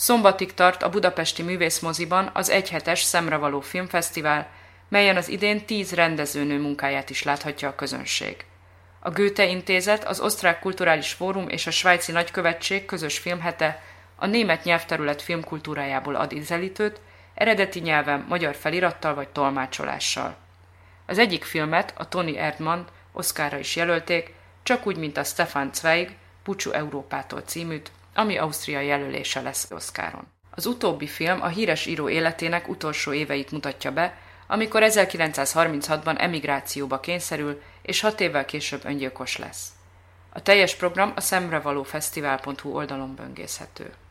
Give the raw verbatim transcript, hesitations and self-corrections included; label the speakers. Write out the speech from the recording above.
Speaker 1: Szombatig tart a Budapesti Művészmoziban az egyhetes Szemrevaló Filmfesztivál, melyen az idén tíz rendezőnő munkáját is láthatja a közönség. A Goethe Intézet, az Osztrák Kulturális Fórum és a Svájci Nagykövetség közös filmhete a német nyelvterület filmkultúrájából ad ízelítőt, eredeti nyelven, magyar felirattal vagy tolmácsolással. Az egyik filmet, a Toni Erdmann Oscarra is jelölték, csak úgy, mint a Stefan Zweig Búcsú Európától címűt, ami Ausztria jelölése lesz Oscaron. Az utóbbi film a híres író életének utolsó éveit mutatja be, amikor ezerkilencszázharminchatban emigrációba kényszerül, és hat évvel később öngyilkos lesz. A teljes program a szemrevalófesztivál pont hu oldalon böngészhető.